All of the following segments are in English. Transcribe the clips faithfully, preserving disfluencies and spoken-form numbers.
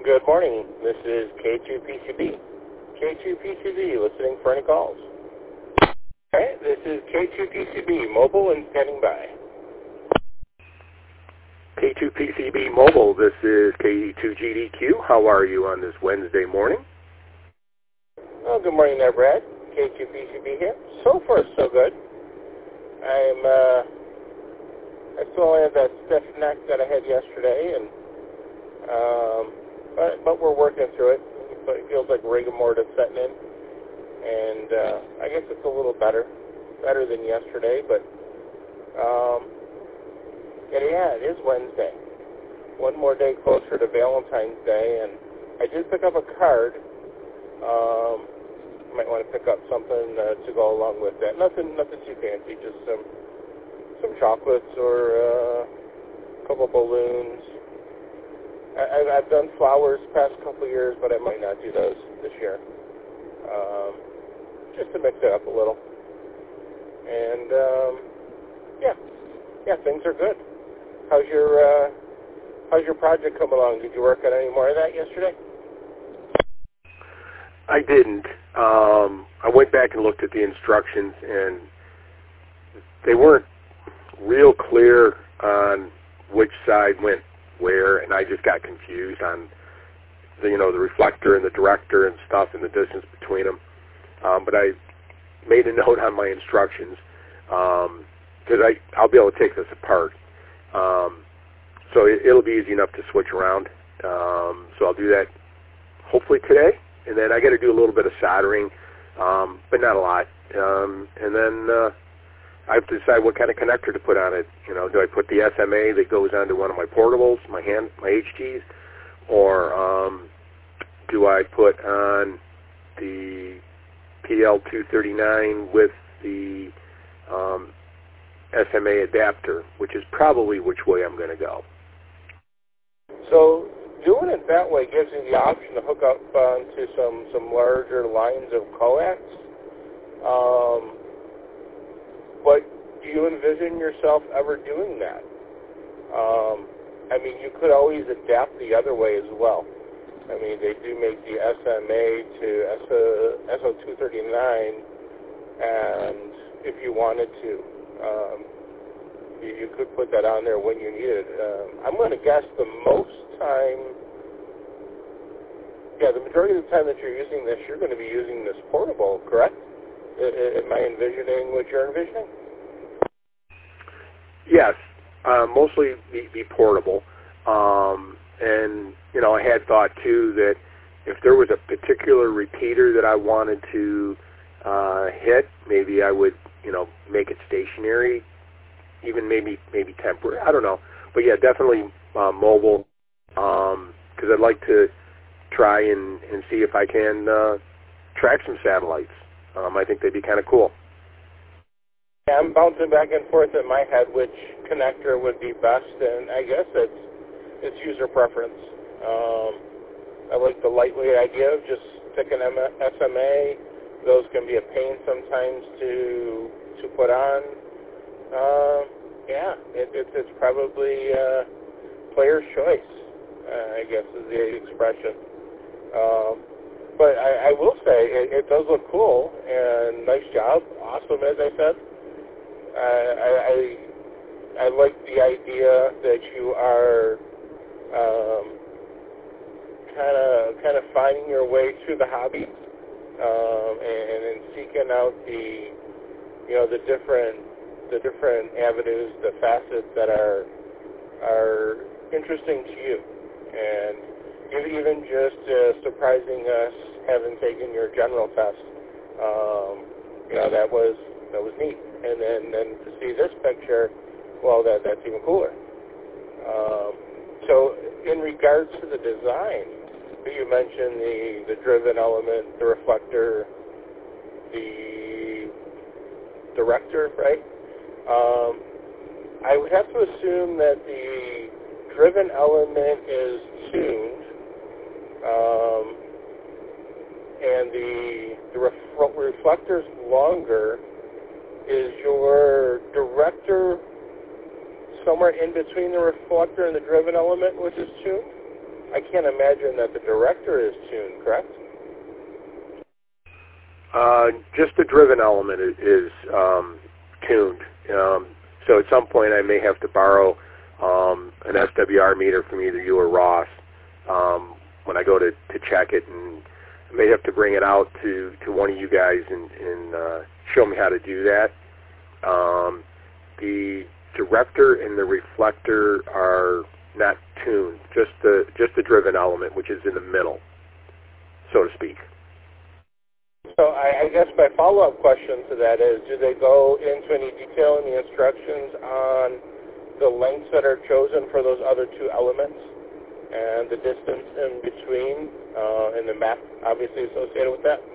Good morning. This is K two P C B. K two P C B, listening for any calls. All right, this is K two P C B, mobile and standing by. K two P C B Mobile, this is K two G D Q. How are you on this Wednesday morning? Well, good morning there, Brad. K two P C B here. So far, so good. I'm, uh, I still have that stiff neck that I had yesterday, and, um, but, but we're working through it. But it feels like rigor mortis setting in, and, uh, I guess it's a little better, better than yesterday, but, um, yeah, yeah, it is Wednesday. One more day closer to Valentine's Day, and I did pick up a card. Um, might want to pick up something uh, to go along with that. Nothing, nothing too fancy. Just some, some chocolates or uh, a couple balloons. I, I've done flowers the past couple of years, but I might not do those this year. Um, just to mix it up a little. And um, yeah, yeah, things are good. How's your uh, How's your project come along? Did you work on any more of that yesterday? I didn't. Um, I went back and looked at the instructions, and they weren't real clear on which side went where, and I just got confused on the, you know, the reflector and the director and stuff and the distance between them. Um, but I made a note on my instructions because I I'll be able to take this apart. Um, so it, it'll be easy enough to switch around. Um, so I'll do that hopefully today. And then I got to do a little bit of soldering, um, but not a lot. Um, and then uh, I have to decide what kind of connector to put on it. You know, do I put the S M A that goes onto one of my portables, my hand, my H Ts, or um, do I put on the P L two thirty-nine with the um, S M A adapter, which is probably which way I'm going to go. So doing it that way gives you the option to hook up onto some, some larger lines of coax. Um, but do you envision yourself ever doing that? Um, I mean, you could always adapt the other way as well. I mean, they do make the S M A to S O two thirty-nine, and if you wanted to, um, you, you could put that on there when you need it. Um, I'm going to guess the most time, yeah, the majority of the time that you're using this, you're going to be using this portable, correct? I, I, am I envisioning what you're envisioning? Yes, uh, mostly be, be portable. Um, and, you know, I had thought, too, that if there was a particular repeater that I wanted to uh, hit, maybe I would, you know, make it stationary, even maybe maybe temporary. I don't know. But, yeah, definitely uh, mobile, because um, I'd like to try and, and see if I can uh, track some satellites. Um, I think they'd be kind of cool. Yeah, I'm bouncing back and forth in my head which connector would be best, and I guess it's it's user preference. Um, I like the lightweight idea of just sticking S M A. Those can be a pain sometimes to to put on. Uh, yeah, it, it, it's probably uh, player's choice, uh, I guess is the expression. Um, but I, I will say it, it does look cool, and nice job, awesome, as I said. Uh, I, I I like the idea that you are kind of kind of finding your way through the hobby, um, and, and seeking out the you know the different the different avenues, the facets that are are interesting to you, and even just uh, surprising us having taken your general test. Um, you know that was that was neat, and then then to see this picture, well, that that's even cooler. Um, so, in regards to the design, you mentioned the the driven element, the reflector, the director, right? Um, I would have to assume that the driven element is tuned, um, and the the ref- reflector's longer. Is your director somewhere in between the reflector and the driven element, which is tuned? I can't imagine that the director is tuned, correct? Uh, just the driven element is, is um, tuned. Um, so at some point I may have to borrow um, an S W R meter from either you or Ross um, when I go to, to check it, and I may have to bring it out to, to one of you guys and, and uh, show me how to do that. Um, the director and the reflector are not tuned, just the just the driven element, which is in the middle, so to speak. So I, I guess my follow-up question to that is, do they go into any detail in the instructions on the lengths that are chosen for those other two elements and the distance in between uh, and the map obviously associated with that?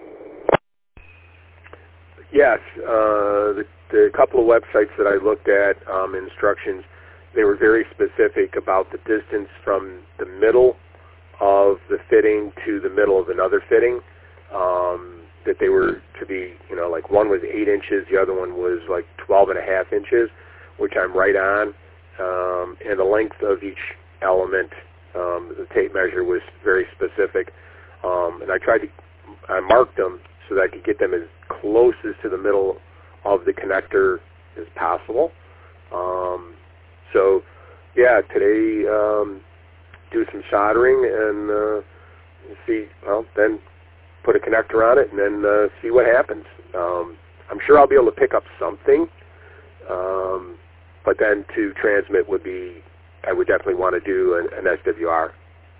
Yes. Uh, the, the couple of websites that I looked at, um, instructions, they were very specific about the distance from the middle of the fitting to the middle of another fitting. Um, that they were to be, you know, like one was eight inches, the other one was like twelve and a half inches, which I'm right on. Um, and the length of each element, um, the tape measure was very specific. Um, and I tried to, I marked them so that I could get them as closest to the middle of the connector as possible. Um, so, yeah, today, um, do some soldering and uh, see, well, then put a connector on it and then uh, see what happens. Um, I'm sure I'll be able to pick up something, um, but then to transmit would be, I would definitely want to do an, an S W R.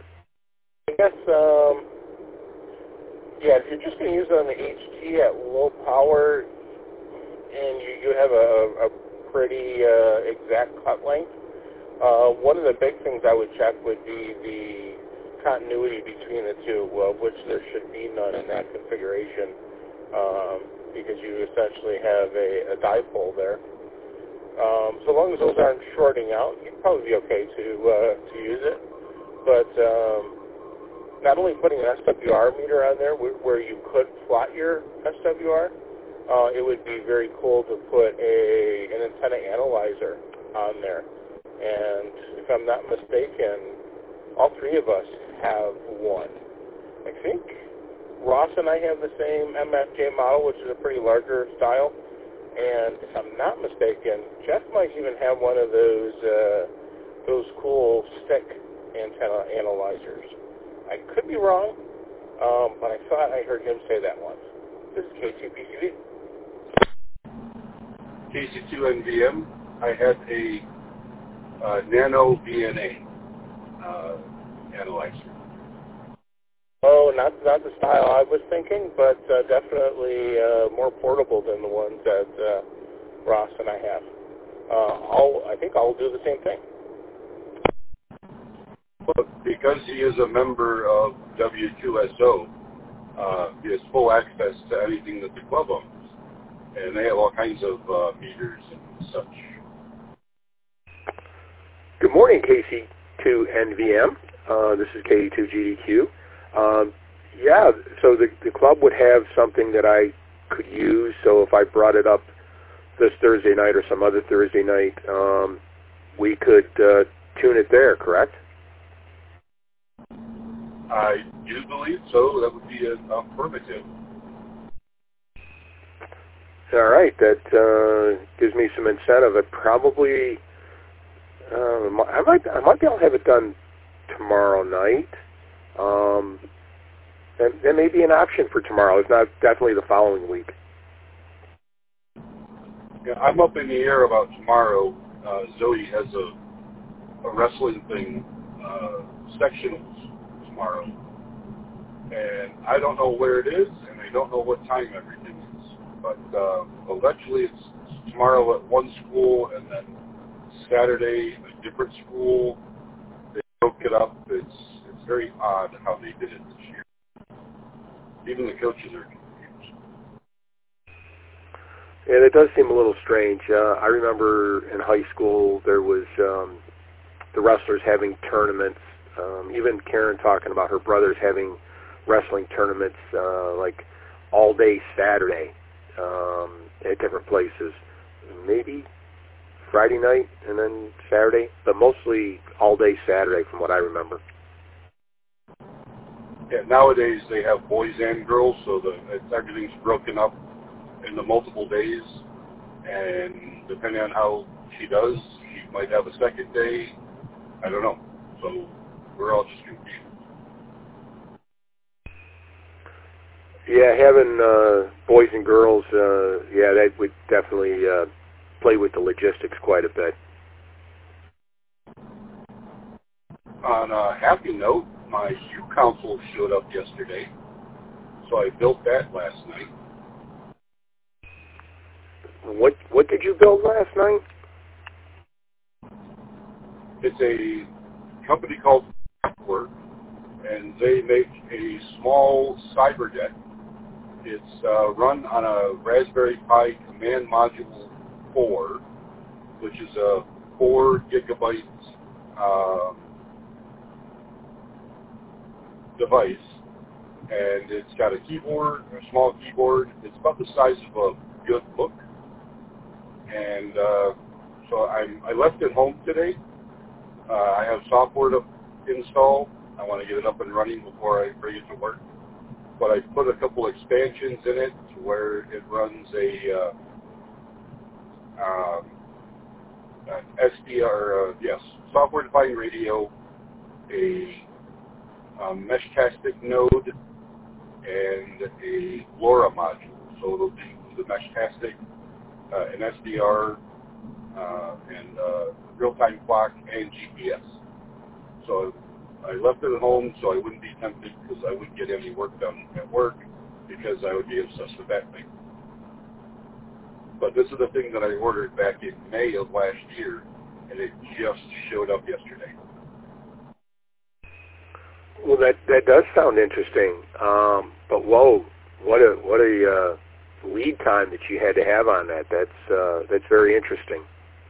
I guess, um, yeah, if you're just going to use it on the H T at low power and you, you have a, a pretty uh, exact cut length, uh, one of the big things I would check would be the continuity between the two, uh, which there should be none in that configuration, um, because you essentially have a, a dipole there. Um, so long as those aren't shorting out, you'd probably be okay to uh, to use it. But um, not only putting an S W R meter on there where, where you could plot your S W R, uh, it would be very cool to put a an antenna analyzer on there. And if I'm not mistaken, all three of us have one. I think Ross and I have the same M F J model, which is a pretty larger style. And if I'm not mistaken, Jeff might even have one of those uh, those cool stick antenna analyzers. I could be wrong, um, but I thought I heard him say that once. This is K two P C V. K C two N V M. I had a uh, Nano V N A uh, analyzer. Oh, not not the style I was thinking, but uh, definitely uh, more portable than the ones that uh, Ross and I have. Uh, I'll, I think I'll do the same thing. But because he is a member of W two S O, uh, he has full access to anything that the club owns, and they have all kinds of uh, meters and such. Good morning, K C two N V M. Uh, this is K two G D Q. Um, yeah, so the, the club would have something that I could use. So if I brought it up this Thursday night or some other Thursday night, um, we could uh, tune it there, correct? I do believe so. That would be an affirmative. All right, that uh, gives me some incentive. It probably, uh, I might, I might be able to have it done tomorrow night. Um, and there may be an option for tomorrow, if not definitely the following week. Yeah, I'm up in the air about tomorrow. Uh, Zoe has a, a wrestling thing, uh, sectionals tomorrow. And I don't know where it is, and I don't know what time everything is. But uh, allegedly it's, it's tomorrow at one school, and then Saturday a different school. They broke it up. It's it's very odd how they did it this year. Even the coaches are confused. And it does seem a little strange. Uh, I remember in high school there was um, the wrestlers having tournaments. Um, even Karen talking about her brothers having wrestling tournaments uh, like all day Saturday um, at different places. Maybe Friday night and then Saturday, but mostly all day Saturday from what I remember. Yeah, nowadays they have boys and girls, so the it's, everything's broken up into multiple days, and depending on how she does, she might have a second day. I don't know. So we're all just confused. Yeah, having uh, boys and girls, uh, yeah, that would definitely uh, play with the logistics quite a bit. On a happy note, my Q console showed up yesterday, so I built that last night. What what did you build last night? It's a company called Work, and they make a small cyber deck. It's uh, run on a Raspberry Pi Command Module four, which is a four gigabyte uh, device, and it's got a keyboard, a small keyboard. It's about the size of a good book, and uh, so I'm, I left it home today. Uh, I have software to install. I want to get it up and running before I bring it to work. But I put a couple expansions in it to where it runs a uh, um, an S D R, uh, yes, software-defined radio, a um, Meshtastic node, and a LoRa module. So it'll do the Meshtastic, uh, an S D R, uh, and uh, real-time clock, and G P S. So I left it at home so I wouldn't be tempted because I wouldn't get any work done at work because I would be obsessed with that thing. But this is the thing that I ordered back in May of last year, and it just showed up yesterday. Well, that that does sound interesting. Um, but whoa, what a what a uh, lead time that you had to have on that. That's uh, that's very interesting.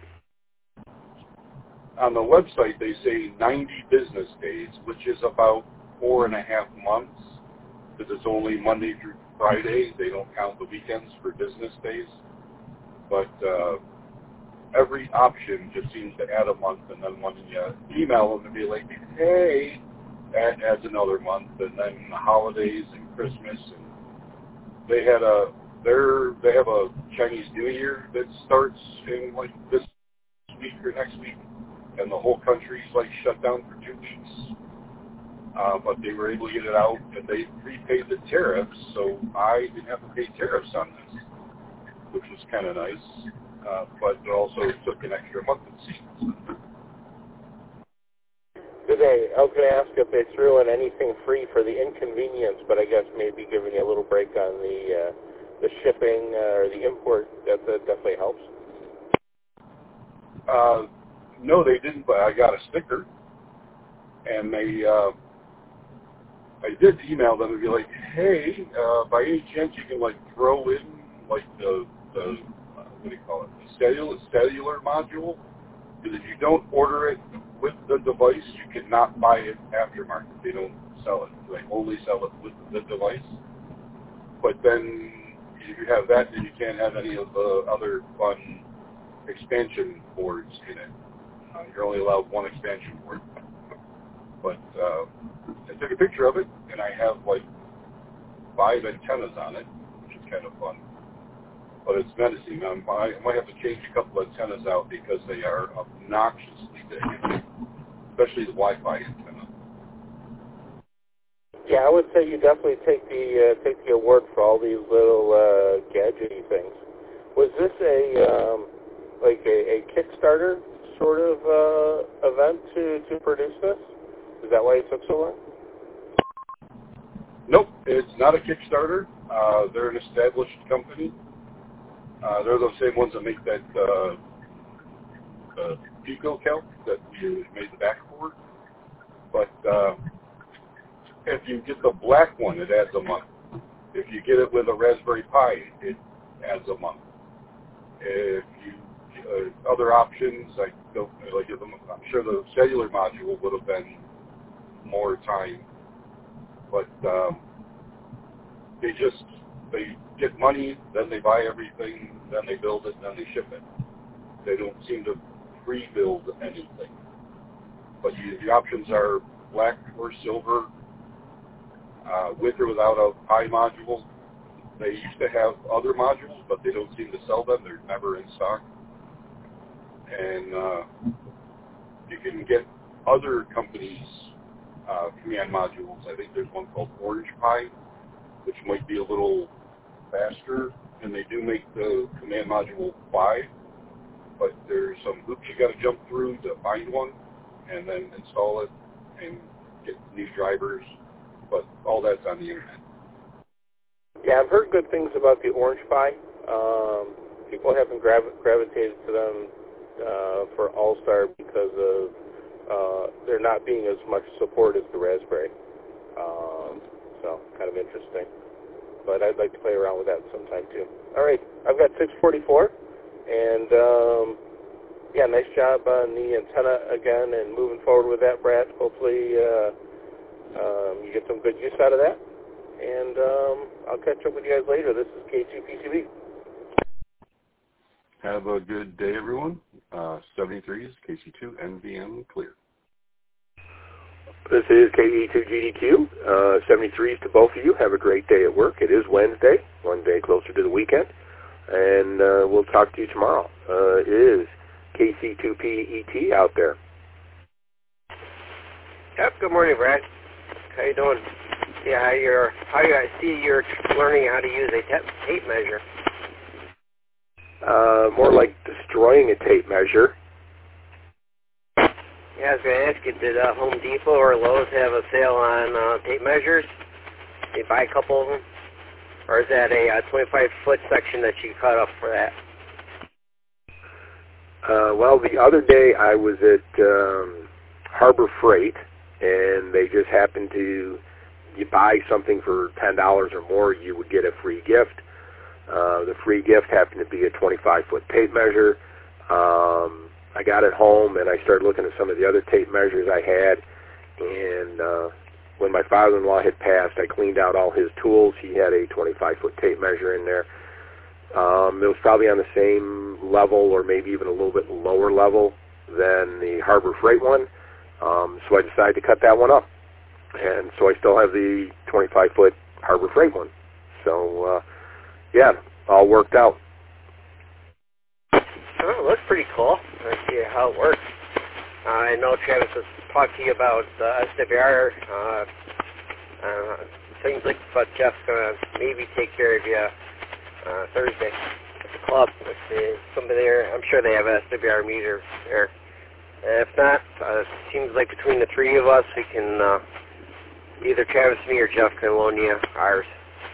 On the website, they say ninety business days, which is about four and a half months, because it's only Monday through Friday. They don't count the weekends for business days. But uh, every option just seems to add a month, and then when you email them and be like, hey, that adds another month, and then the holidays and Christmas, and they had a they're they have a Chinese New Year that starts in like this week or next week. And the whole country's like shut down for two weeks. Uh, but they were able to get it out, and they prepaid the tariffs, so I didn't have to pay tariffs on this, which was kind of nice. Uh, but it also took an extra month of seats. Did they, I was going to ask if they threw in anything free for the inconvenience, but I guess maybe giving you a little break on the uh, the shipping uh, or the import, that, that definitely helps. Uh, No, they didn't, but I got a sticker, and they, uh, I did email them and be like, hey, uh, by any chance you can, like, throw in, like, the, the uh, what do you call it, the cellular, cellular module, because if you don't order it with the device, you cannot buy it aftermarket. They don't sell it. They only sell it with the device. But then, if you have that, then you can't have any of the other fun expansion boards in it. Uh, you're only allowed one expansion board. But uh, I took a picture of it, and I have like five antennas on it, which is kind of fun. But it's menacing. I'm, I might have to change a couple of antennas out because they are obnoxiously big, especially the Wi-Fi antenna. Yeah, I would say you definitely take the uh, take the award for all these little uh, gadgety things. Was this a um, like a, a Kickstarter sort of uh, event to, to produce this? Is that why it took so long? Nope, it's not a Kickstarter. Uh, they're an established company. Uh, they're the same ones that make that uh, uh, Pico Kelp that we made the back for. But uh, if you get the black one, it adds a month. If you get it with a Raspberry Pi, it adds a month. If you uh, other options, I don't like. I'm sure the cellular module would have been more time, but um, they just they get money, then they buy everything, then they build it, then they ship it. They don't seem to pre-build anything. But you, the options are black or silver, uh, with or without a Pi module. They used to have other modules, but they don't seem to sell them. They're never in stock. And uh, you can get other companies' uh, command modules. I think there's one called Orange Pi, which might be a little faster, and they do make the command module five, but there's some hoops you got to jump through to find one, and then install it and get new drivers, but all that's on the internet. Yeah, I've heard good things about the Orange Pi. Um, people haven't gravi- gravitated to them uh, for All-Star because of uh, there not being as much support as the Raspberry. Um, so, kind of interesting. But I'd like to play around with that sometime, too. All right, I've got six forty-four, and um, yeah, nice job on the antenna again and moving forward with that, Brad. Hopefully uh, um, you get some good use out of that. And um, I'll catch up with you guys later. This is K two P C B. Have a good day, everyone. Uh, seventy-three is K C two N V M clear. This is K E two G D Q. Uh, seventy-threes to both of you. Have a great day at work. It is Wednesday, one day closer to the weekend. And uh, we'll talk to you tomorrow. Uh, it is K C two P E T out there. Yep, good morning, Brad. How you doing? Yeah, how you're, how you, I see you're learning how to use a tape, tape measure. Uh, more like destroying a tape measure. Yeah, I was going to ask you, did uh, Home Depot or Lowe's have a sale on uh, tape measures? Did you buy a couple of them? Or is that a uh, twenty-five foot section that you cut up for that? Uh, well, the other day I was at um, Harbor Freight, and they just happened to, you buy something for ten dollars or more, you would get a free gift. Uh, the free gift happened to be a twenty-five foot tape measure. Um, I got it home, and I started looking at some of the other tape measures I had, and uh, when my father-in-law had passed, I cleaned out all his tools. He had a twenty-five foot tape measure in there. Um, it was probably on the same level or maybe even a little bit lower level than the Harbor Freight one, um, so I decided to cut that one up. And so I still have the twenty-five foot Harbor Freight one. So, uh, yeah, all worked out. Oh, it looks pretty cool. I see how it works. Uh, I know Travis has talked to you about uh, S W R, uh, uh, things like, but Jeff's going to maybe take care of you uh, Thursday at the club. If there's somebody there, I'm sure they have an S W R meter there. And if not, uh, it seems like between the three of us, we can, uh, either Travis, me, or Jeff can loan you ours.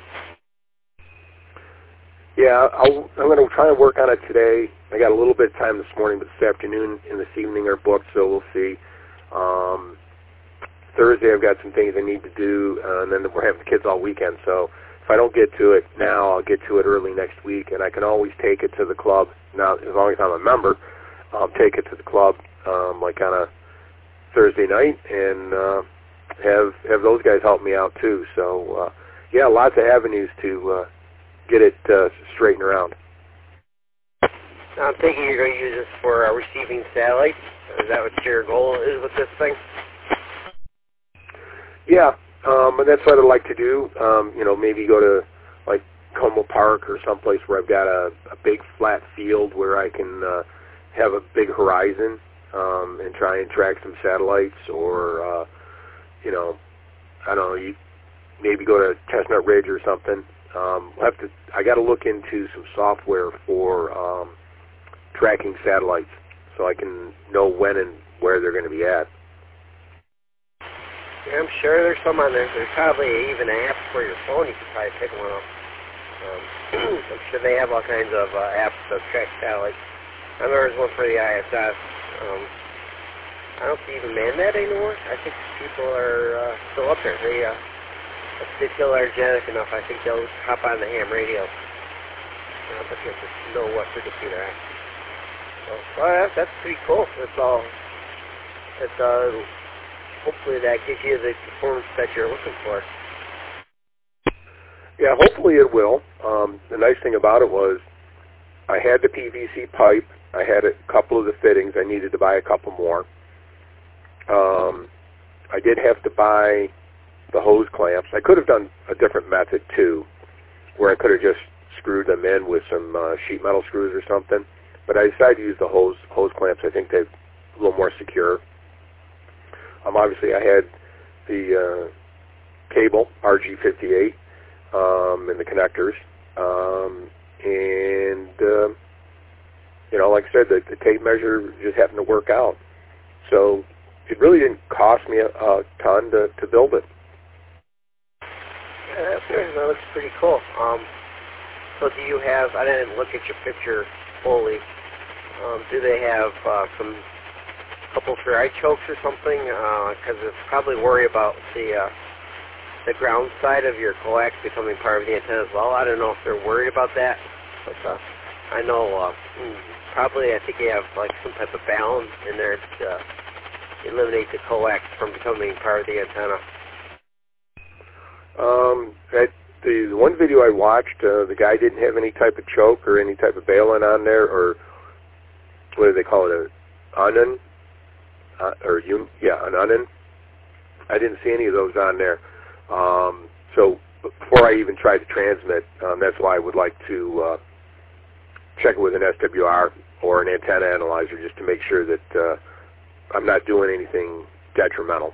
Yeah, I'll, I'm going to try and work on it today. I got a little bit of time this morning, but this afternoon and this evening are booked, so we'll see. Um, Thursday I've got some things I need to do, uh, and then we're having the kids all weekend. So if I don't get to it now, I'll get to it early next week, and I can always take it to the club. Now, as long as I'm a member, I'll take it to the club um, like on a Thursday night, and uh, have have those guys help me out too. So uh, yeah, lots of avenues to uh, get it uh, straightened around. I'm thinking you're going to use this for uh, receiving satellites. Is that what your goal is with this thing? Yeah, um, and that's what I'd like to do. Um, you know, maybe go to like Como Park or someplace where I've got a, a big flat field where I can uh, have a big horizon um, and try and track some satellites, or uh, you know, I don't know, you maybe go to Chestnut Ridge or something. Um, we'll have to. I got to look into some software for um, tracking satellites, so I can know when and where they're going to be at. Yeah, I'm sure there's some on there. There's probably even an app for your phone. You could probably pick one up. Um, I'm sure they have all kinds of uh, apps that track satellites. I remember there's one for the I S S. Um, I don't see even man that anymore. I think people are uh, still up there. They uh, if they feel energetic enough, I think they'll hop on the ham radio. Uh, but you have to know what frequency they're at. So, well, that, that's pretty cool. It's all. It's uh. Hopefully that gives you the performance that you're looking for. Yeah, hopefully it will. Um, the nice thing about it was I had the P V C pipe. I had a couple of the fittings. I needed to buy a couple more. Um, I did have to buy the hose clamps. I could have done a different method too, where I could have just screwed them in with some uh, sheet metal screws or something. But I decided to use the hose hose clamps. I think they're a little more secure. Um, obviously, I had the uh, cable R G fifty-eight um, and the connectors, um, and uh, you know, like I said, the, the tape measure just happened to work out. So it really didn't cost me a, a ton to, to build it. Yeah, that, that looks pretty cool. Um, so do you have, I didn't look at your picture fully, um, do they have uh, some couple for eye chokes or something? Because uh, it's probably worry about the uh, the ground side of your coax becoming part of the antenna as well. I don't know if they're worried about that, but uh, I know uh, probably I think you have like some type of balance in there to uh, eliminate the coax from becoming part of the antenna. Um, at the, the one video I watched, uh, the guy didn't have any type of choke or any type of baling on there, or what do they call it, a unen, uh, or un, yeah, an unen. I didn't see any of those on there. Um, so before I even tried to transmit, um, that's why I would like to uh, check it with an S W R or an antenna analyzer just to make sure that uh, I'm not doing anything detrimental.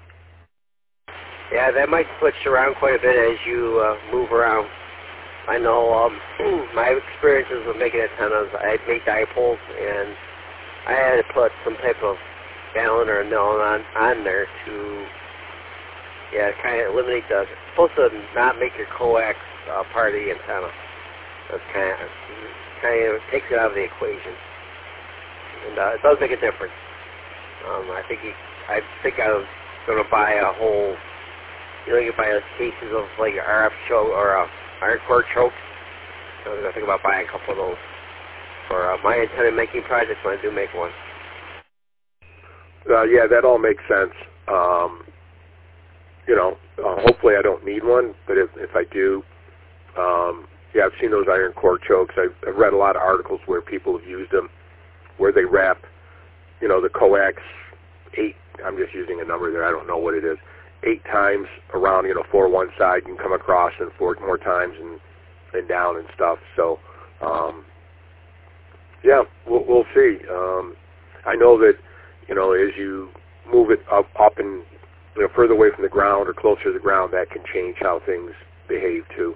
Yeah, that might switch around quite a bit as you uh, move around. I know um, my experiences with making antennas, I made dipoles, and I had to put some type of balun or nylon on, on there to, yeah, kind of eliminate the, supposed to not make your coax uh, part of the antenna. That's kind of, kind of takes it out of the equation. And uh, it does make a difference. Um, I think he, I think I was going to buy a whole, you know, you buy those cases of like R F choke or uh, iron core choke. So I was going to think about buying a couple of those for uh, my antenna making project when I do make one. Uh, yeah, that all makes sense. Um, you know, uh, hopefully I don't need one, but if, if I do, um, yeah, I've seen those iron core chokes. I've, I've read a lot of articles where people have used them, where they wrap, you know, the coax eight, I'm just using a number there, I don't know what it is, eight times around, you know, four one side, you can come across and four more times and, and down and stuff. So, um, yeah, we'll, we'll see. Um, I know that, you know, as you move it up, up and, you know, further away from the ground or closer to the ground, that can change how things behave too.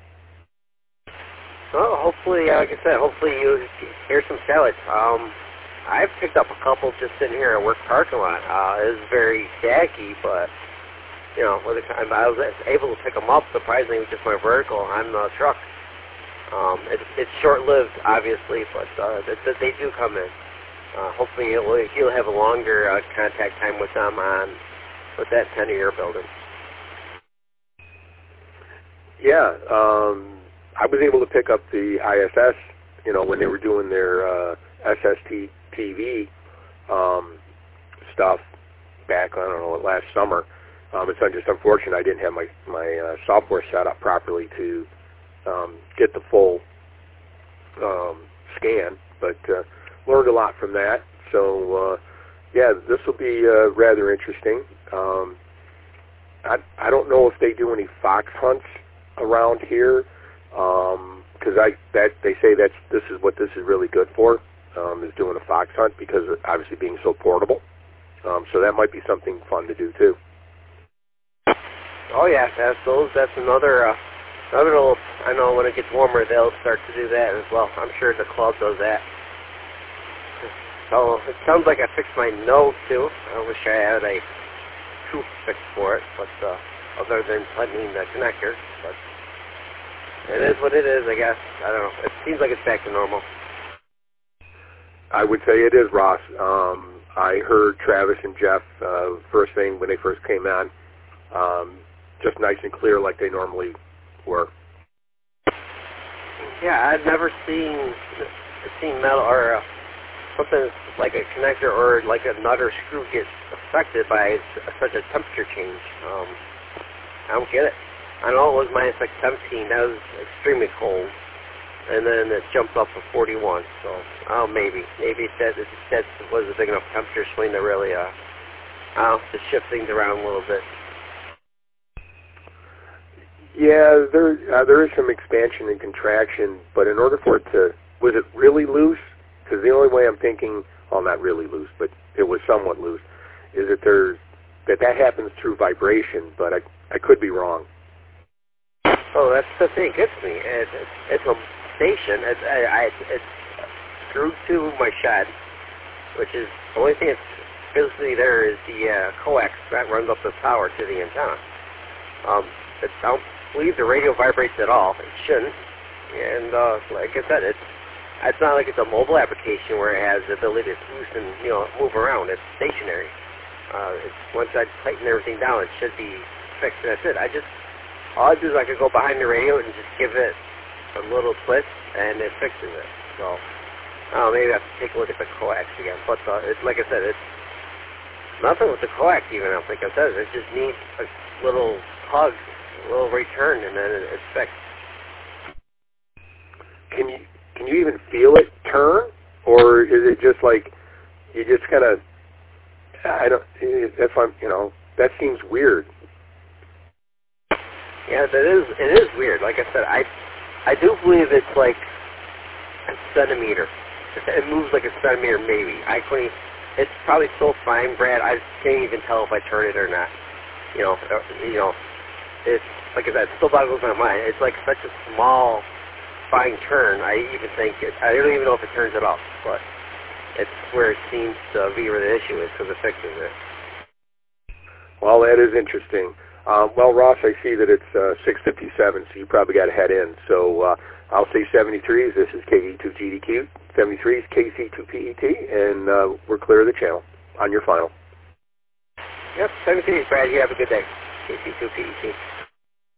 Well, hopefully, uh, like I said, hopefully you hear some satellites. Um, I've picked up a couple just sitting here at work parking lot. Uh, it was very staggy, but, you know, with the time I was able to pick them up, surprisingly, with just my vertical on the truck. Um, it, it's short-lived, obviously, but uh, they, they do come in. Uh, hopefully you'll, you'll have a longer uh, contact time with them on with that antenna you're building. Yeah, um, I was able to pick up the I S S, you know, when they were doing their uh, S S T T V um, stuff back, I don't know, last summer. Um, it's just unfortunate I didn't have my, my uh, software set up properly to um, get the full um, scan, but uh, learned a lot from that. So, uh, yeah, this will be uh, rather interesting. Um, I, I don't know if they do any fox hunts around here, because um, I that they say that's this is what this is really good for, um, is doing a fox hunt, because of obviously being so portable. Um, so that might be something fun to do too. Oh yeah, that's those. That's another uh, another little. I know when it gets warmer, they'll start to do that as well. I'm sure the club does that. So it sounds like I fixed my nose too. I wish I had a tooth fix for it, but uh, other than tightening the connector, but it is what it is, I guess. I don't know. It seems like it's back to normal. I would say it is, Ross. Um, I heard Travis and Jeff uh, first thing when they first came on, um, just nice and clear like they normally were. Yeah, I've never seen seen metal or uh, something like a connector or like a nut or screw get affected by such a temperature change. Um, I don't get it. I know it was minus like seventeen. That was extremely cold. And then it jumped up to forty-one. So, oh, maybe. Maybe that, that was a big enough temperature swing to really, uh, I don't know, to shift things around a little bit. Yeah, there uh, there is some expansion and contraction, but in order for it to, was it really loose? Because the only way I'm thinking, well, not really loose, but it was somewhat loose, is that there's that that happens through vibration, but I I could be wrong. Oh, that's the thing. It gets me. It's, it's a station. It's, I, I, it's screwed to my shed, which is the only thing that's physically there is the uh, coax that runs up the power to the antenna. Um, it, I don't believe the radio vibrates at all. It shouldn't. And uh, like I said, it's it's not like it's a mobile application where it has the ability to loose and you know move around. It's stationary. Uh, it's, once I tighten everything down, it should be fixed. That's it. I just all I do is I could go behind the radio and just give it a little twist, and it fixes it. So, oh, maybe I have to take a look at the coax again. But uh, it's like I said, it's nothing with the coax even. I think I said it just needs a little hug, a little return, and then it's fixed. Can you can you even feel it turn, or is it just like you just kind of? I don't. If I'm, you know, that seems weird. Yeah, that is. It is weird. Like I said, I, I do believe it's like a centimeter. It moves like a centimeter, maybe. I couldn't. It's probably so fine, Brad. I can't even tell if I turn it or not. You know, you know, it's like I said, it still boggles my mind. It's like such a small, fine turn. I even think it. I don't even know if it turns it off, but it's where it seems to be where the issue is because it fixes it. Well, that is interesting. Uh, well, Ross, I see that it's uh, six fifty-seven, so you probably got to head in. So uh, I'll say seventy-threes. This is K E two G D Q. seventy-threes, K C two P E T, and uh, we're clear of the channel on your final. Yep, seventy-threes, Brad. You have a good day. K C two P E T.